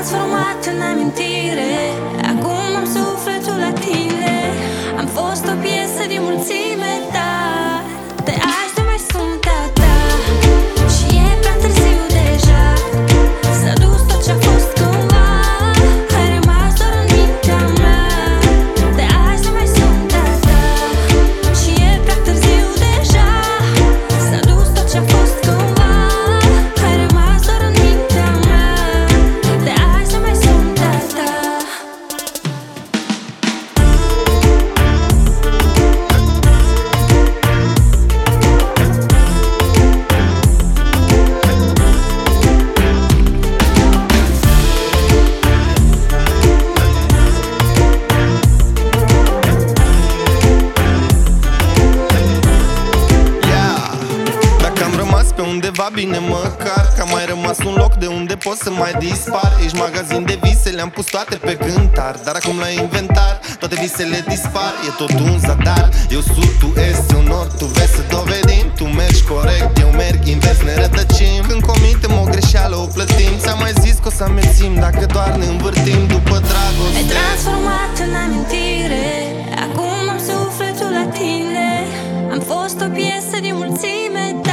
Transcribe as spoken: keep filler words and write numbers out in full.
transformat în amintire. Acum am sufletul la tine. Am fost o piesă din mulțime, dar de azi nu mai sunt a ta. Și e prea târziu deja. S-a dus tot ce-a fost cândva. Ai rămas doar în mintea mea. De azi nu mai sunt a ta. Și e prea târziu deja. S-a dus tot ce-a fost cândva. Ai rămas doar în mintea mea. De azi nu mai sunt a ta. Pe undeva bine măcar că am mai rămas un loc de unde pot să mai dispar. Ești magazin de vise, le-am pus toate pe cântar. Dar acum la inventar toate visele dispar. E tot un zadar, eu sud, tu est, eu nord, tu vest. Să dovedim, tu mergi corect, eu merg invers, ne rătăcim. Când comitem o greșeală, o plătim. Ți-am mai zis că o să amețim dacă doar ne învârtim după dragoste. Ai transformat în amintire. Acum am sufletul la tine. Am fost o piesă din mulțime.